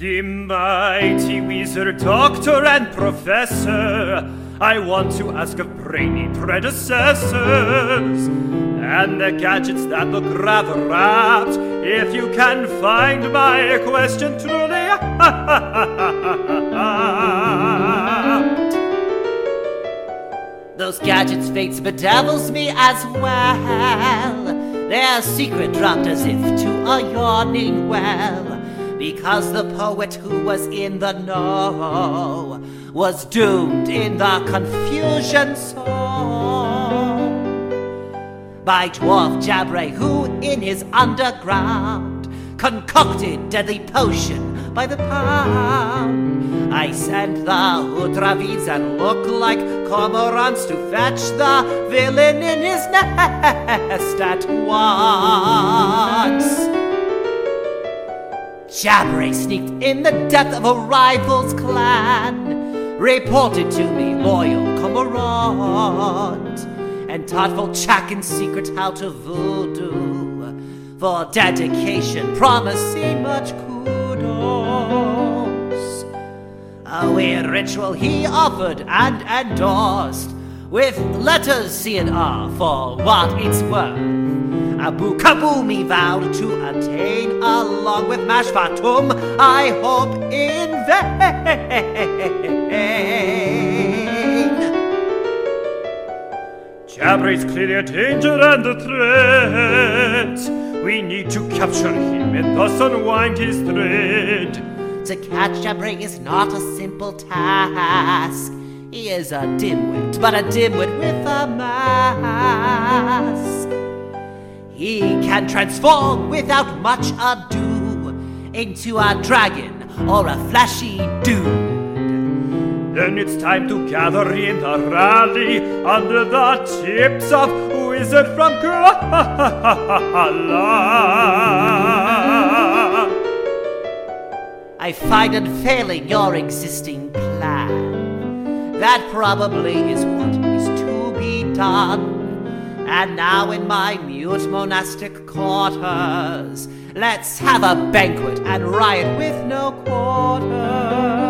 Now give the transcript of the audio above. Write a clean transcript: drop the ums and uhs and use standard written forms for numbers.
The mighty wizard, doctor, and professor, I want to ask of brainy predecessors and the gadgets that look rather apt. If you can find my question truly apt. Those gadgets' fates bedevils me as well. Their secret dropped as if to a yawning well, because the poet who was in the know was doomed in the confusion song by Dwarf Jabray, who in his underground concocted deadly potion by the pound. I sent the Hudravids and look like cormorants to fetch the villain in his nest at once. Jabray sneaked in the depth of a rival's clan, reported to me loyal cormorant, and taught Volchak in secret how to voodoo, for dedication promising much kudos. A weird ritual he offered and endorsed, with letters C and R for what it's worth. Abu Kaboom he vowed to attain, along with Mashfatum, I hope in vain. Jabray's clearly a danger and a threat. We need to capture him and thus unwind his thread. To catch Jabray is not a simple task. He is a dimwit, but a dimwit with a mask. He can transform without much ado into a dragon or a flashy dude. Then it's time to gather in the rally under the tips of Wizard from Kala. I find unfailing your existing plan. That probably is what is to be done. And now in my mute monastic quarters, let's have a banquet and riot with no quarters.